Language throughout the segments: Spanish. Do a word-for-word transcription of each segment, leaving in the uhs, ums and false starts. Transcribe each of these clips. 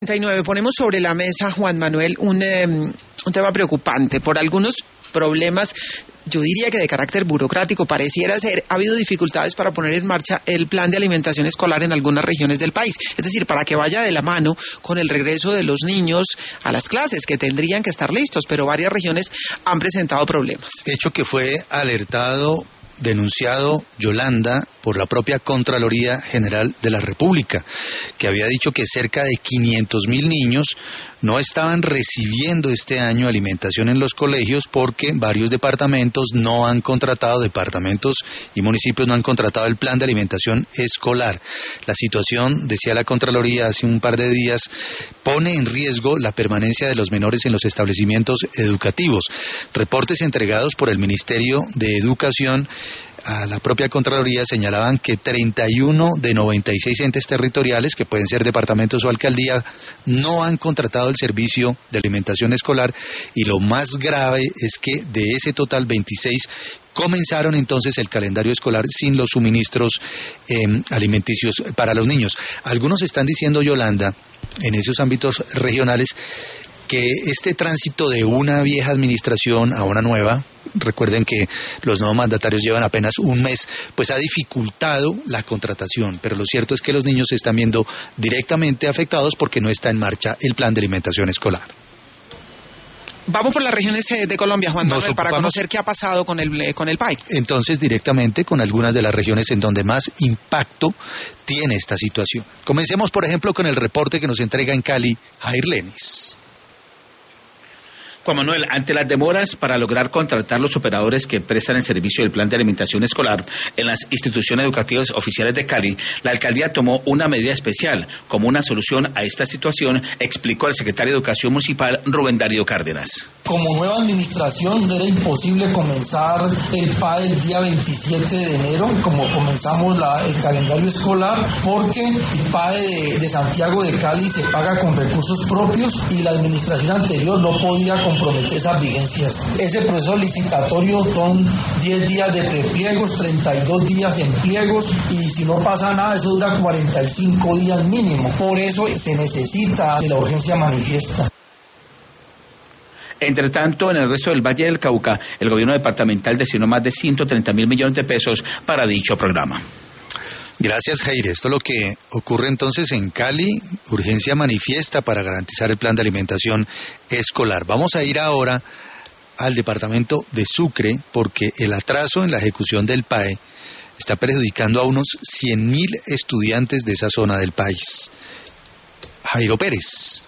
treinta y nueve. Ponemos sobre la mesa, Juan Manuel, un, eh, un tema preocupante por algunos problemas, yo diría que de carácter burocrático pareciera ser. Ha habido dificultades para poner en marcha el plan de alimentación escolar en algunas regiones del país, es decir, para que vaya de la mano con el regreso de los niños a las clases, que tendrían que estar listos, pero varias regiones han presentado problemas. Hecho que fue alertado, denunciado, Yolanda, por la propia Contraloría General de la República, que había dicho que cerca de quinientos mil niños no estaban recibiendo este año alimentación en los colegios porque varios departamentos no han contratado, departamentos y municipios no han contratado el plan de alimentación escolar. La situación, decía la Contraloría hace un par de días, pone en riesgo la permanencia de los menores en los establecimientos educativos. Reportes entregados por el Ministerio de Educación a la propia Contraloría señalaban que treinta y uno de noventa y seis entes territoriales, que pueden ser departamentos o alcaldía, no han contratado el servicio de alimentación escolar, y lo más grave es que de ese total veintiséis comenzaron entonces el calendario escolar sin los suministros eh, alimenticios para los niños. Algunos están diciendo, Yolanda, en esos ámbitos regionales, que este tránsito de una vieja administración a una nueva, recuerden que los nuevos mandatarios llevan apenas un mes, pues ha dificultado la contratación, pero lo cierto es que los niños se están viendo directamente afectados porque no está en marcha el plan de alimentación escolar. Vamos por las regiones de Colombia, Juan Manuel, para conocer qué ha pasado con el, con el P A E. Entonces, directamente con algunas de las regiones en donde más impacto tiene esta situación. Comencemos, por ejemplo, con el reporte que nos entrega en Cali Jair Lenis. Juan Manuel, ante las demoras para lograr contratar los operadores que prestan el servicio del plan de alimentación escolar en las instituciones educativas oficiales de Cali, la alcaldía tomó una medida especial. Como una solución a esta situación, explicó el secretario de Educación Municipal, Rubén Darío Cárdenas. Como nueva administración era imposible comenzar el P A E el día veintisiete de enero, como comenzamos la, el calendario escolar, porque el P A E de, de Santiago de Cali se paga con recursos propios y la administración anterior no podía comprometer esas vigencias. Ese proceso licitatorio son diez días de prepliegos, treinta y dos días en pliegos, y si no pasa nada eso dura cuarenta y cinco días mínimo. Por eso se necesita de la urgencia manifiesta. Entre tanto, en el resto del Valle del Cauca, el gobierno departamental destinó más de ciento treinta mil millones de pesos para dicho programa. Gracias, Jair. Esto es lo que ocurre entonces en Cali, urgencia manifiesta para garantizar el plan de alimentación escolar. Vamos a ir ahora al departamento de Sucre, porque el atraso en la ejecución del P A E está perjudicando a unos cien mil estudiantes de esa zona del país. Jairo Pérez.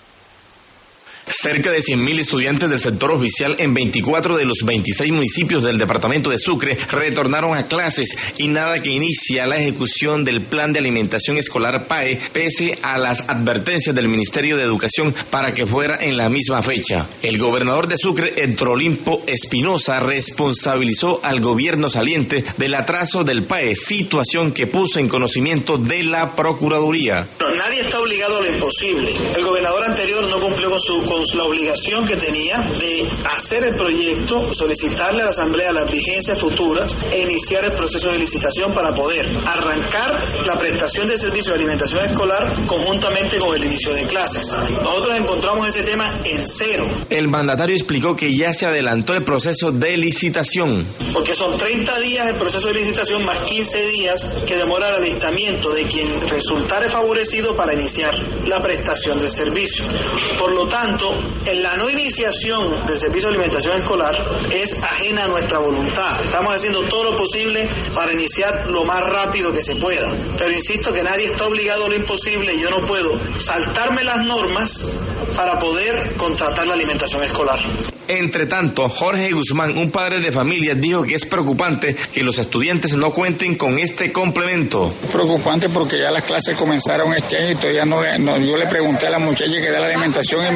Cerca de cien mil estudiantes del sector oficial en veinticuatro de los veintiséis municipios del departamento de Sucre retornaron a clases y nada que inicia la ejecución del plan de alimentación escolar P A E, pese a las advertencias del Ministerio de Educación para que fuera en la misma fecha. El gobernador de Sucre, Héctor Olimpo Espinosa, responsabilizó al gobierno saliente del atraso del P A E, situación que puso en conocimiento de la Procuraduría. No, nadie está obligado a lo imposible. El gobernador anterior no cumplió con su con la obligación que tenía de hacer el proyecto, solicitarle a la Asamblea las vigencias futuras e iniciar el proceso de licitación para poder arrancar la prestación de servicio de alimentación escolar conjuntamente con el inicio de clases. Nosotros encontramos ese tema en cero. El mandatario explicó que ya se adelantó el proceso de licitación. Porque son treinta días el proceso de licitación más quince días que demora el alistamiento de quien resultare favorecido para iniciar la prestación del servicio. Por lo tanto, en la no iniciación del servicio de alimentación escolar es ajena a nuestra voluntad. Estamos haciendo todo lo posible para iniciar lo más rápido que se pueda. Pero insisto que nadie está obligado a lo imposible y yo no puedo saltarme las normas para poder contratar la alimentación escolar. Entre tanto, Jorge Guzmán, un padre de familia, dijo que es preocupante que los estudiantes no cuenten con este complemento. Preocupante porque ya las clases comenzaron este año y todavía no, no yo le pregunté a la muchacha que da la alimentación y me dijo que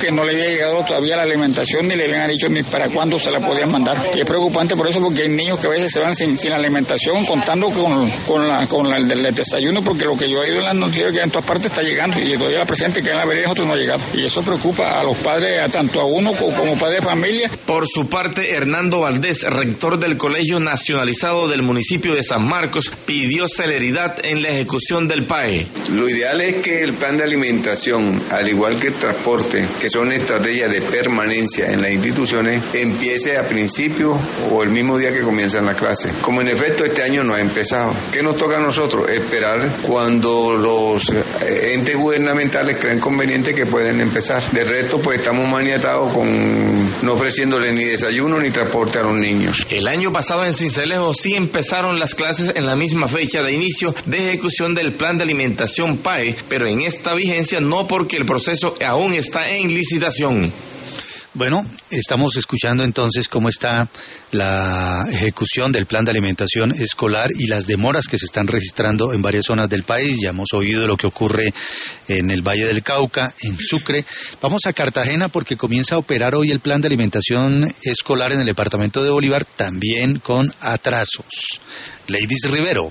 que no le había llegado todavía la alimentación ni le habían dicho ni para cuándo se la podían mandar. Y es preocupante por eso, porque hay niños que a veces se van sin, sin alimentación, contando con, con, la, con la, el, el desayuno, porque lo que yo he oído en las noticias que en todas partes está llegando y todavía la presente que en la vereda nosotros no ha llegado. Y eso preocupa a los padres, a tanto a uno como, como padre de familia. Por su parte, Hernando Valdés, rector del Colegio Nacionalizado del municipio de San Marcos, pidió celeridad en la ejecución del P A E. Lo ideal es que el plan de alimentación, al igual que el transporte, que son estrategias de permanencia en las instituciones, empiece a principio o el mismo día que comienzan la clase. Como en efecto este año no ha empezado. ¿Qué nos toca a nosotros? Esperar cuando los entes gubernamentales creen conveniente que pueden empezar. De resto, pues estamos maniatados con no ofreciéndole ni desayuno ni transporte a los niños. El año pasado en Sincelejo sí empezaron las clases en la misma fecha de inicio de ejecución del plan de alimentación P A E, pero en esta vigencia no, porque el proceso aún está en licitación. Bueno, estamos escuchando entonces cómo está la ejecución del plan de alimentación escolar y las demoras que se están registrando en varias zonas del país. Ya hemos oído lo que ocurre en el Valle del Cauca, en Sucre. Vamos a Cartagena porque comienza a operar hoy el plan de alimentación escolar en el departamento de Bolívar, también con atrasos. Ladies Rivero.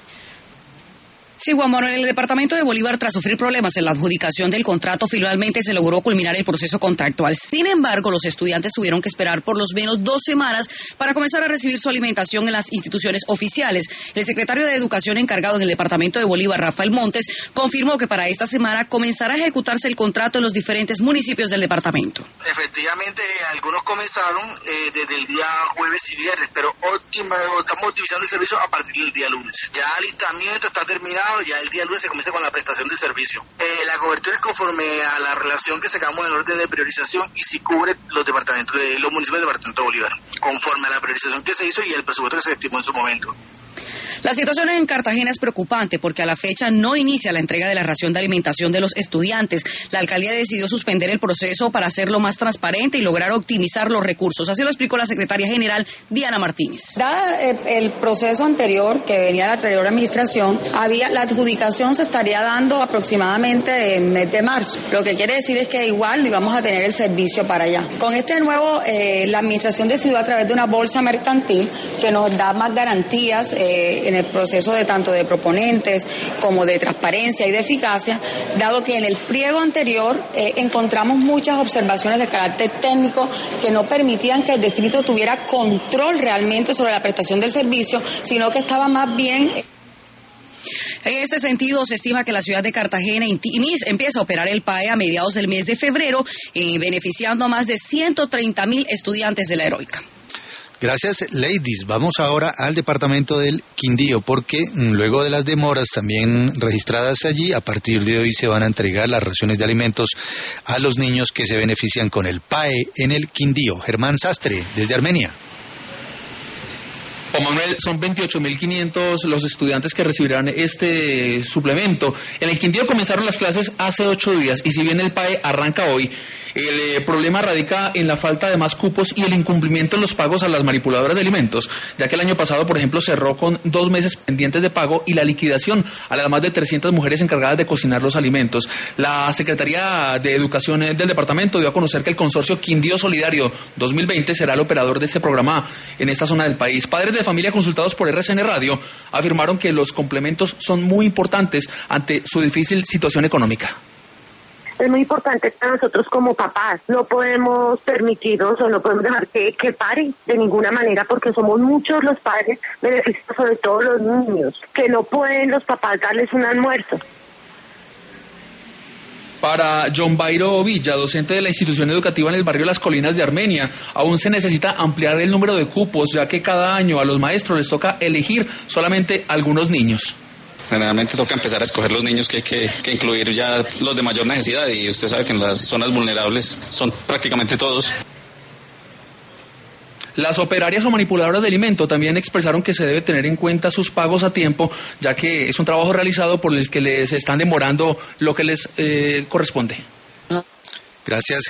Sí, Juan Manuel, en el departamento de Bolívar, tras sufrir problemas en la adjudicación del contrato, finalmente se logró culminar el proceso contractual. Sin embargo, los estudiantes tuvieron que esperar por lo menos dos semanas para comenzar a recibir su alimentación en las instituciones oficiales. El secretario de Educación encargado en el departamento de Bolívar, Rafael Montes, confirmó que para esta semana comenzará a ejecutarse el contrato en los diferentes municipios del departamento. Efectivamente, algunos comenzaron eh, desde el día jueves y viernes, pero óptima, estamos optimizando el servicio a partir del día lunes. Ya el alistamiento está terminado. Ya el día lunes se comienza con la prestación de servicio. Eh, la cobertura es conforme a la relación que sacamos en orden de priorización y si cubre los departamentos de los municipios del departamento de Bolívar, conforme a la priorización que se hizo y el presupuesto que se estimó en su momento. La situación en Cartagena es preocupante porque a la fecha no inicia la entrega de la ración de alimentación de los estudiantes. La alcaldía decidió suspender el proceso para hacerlo más transparente y lograr optimizar los recursos. Así lo explicó la secretaria general Diana Martínez. Dada el proceso anterior que venía de la anterior administración, había la adjudicación se estaría dando aproximadamente en el mes de marzo. Lo que quiere decir es que igual íbamos a tener el servicio para allá. Con este nuevo, eh, la administración decidió a través de una bolsa mercantil que nos da más garantías eh, en el proceso de tanto de proponentes como de transparencia y de eficacia, dado que en el pliego anterior eh, encontramos muchas observaciones de carácter técnico que no permitían que el distrito tuviera control realmente sobre la prestación del servicio, sino que estaba más bien... En este sentido, se estima que la ciudad de Cartagena empieza a operar el P A E a mediados del mes de febrero, eh, beneficiando a más de ciento treinta mil estudiantes de la Heroica. Gracias, ladies. Vamos ahora al departamento del Quindío, porque luego de las demoras también registradas allí, a partir de hoy se van a entregar las raciones de alimentos a los niños que se benefician con el P A E en el Quindío. Germán Sastre, desde Armenia. Juan Manuel, son veintiocho mil quinientos los estudiantes que recibirán este suplemento. En el Quindío comenzaron las clases hace ocho días y si bien el P A E arranca hoy, el eh, problema radica en la falta de más cupos y el incumplimiento en los pagos a las manipuladoras de alimentos, ya que el año pasado, por ejemplo, cerró con dos meses pendientes de pago y la liquidación a las más de trescientas mujeres encargadas de cocinar los alimentos. La Secretaría de Educación del departamento dio a conocer que el consorcio Quindío Solidario dos mil veinte será el operador de este programa en esta zona del país. Padres de familia consultados por R C N Radio afirmaron que los complementos son muy importantes ante su difícil situación económica. Es muy importante para nosotros como papás. No podemos permitirnos o no podemos dejar que, que pare de ninguna manera porque somos muchos los padres beneficiados, sobre todo los niños, que no pueden los papás darles un almuerzo. Para John Bairo Villa, docente de la institución educativa en el barrio Las Colinas de Armenia, aún se necesita ampliar el número de cupos, ya que cada año a los maestros les toca elegir solamente algunos niños. Generalmente toca empezar a escoger los niños que hay que, que incluir ya los de mayor necesidad y usted sabe que en las zonas vulnerables son prácticamente todos. Las operarias o manipuladoras de alimento también expresaron que se debe tener en cuenta sus pagos a tiempo, ya que es un trabajo realizado por el que les están demorando lo que les eh, corresponde. Gracias.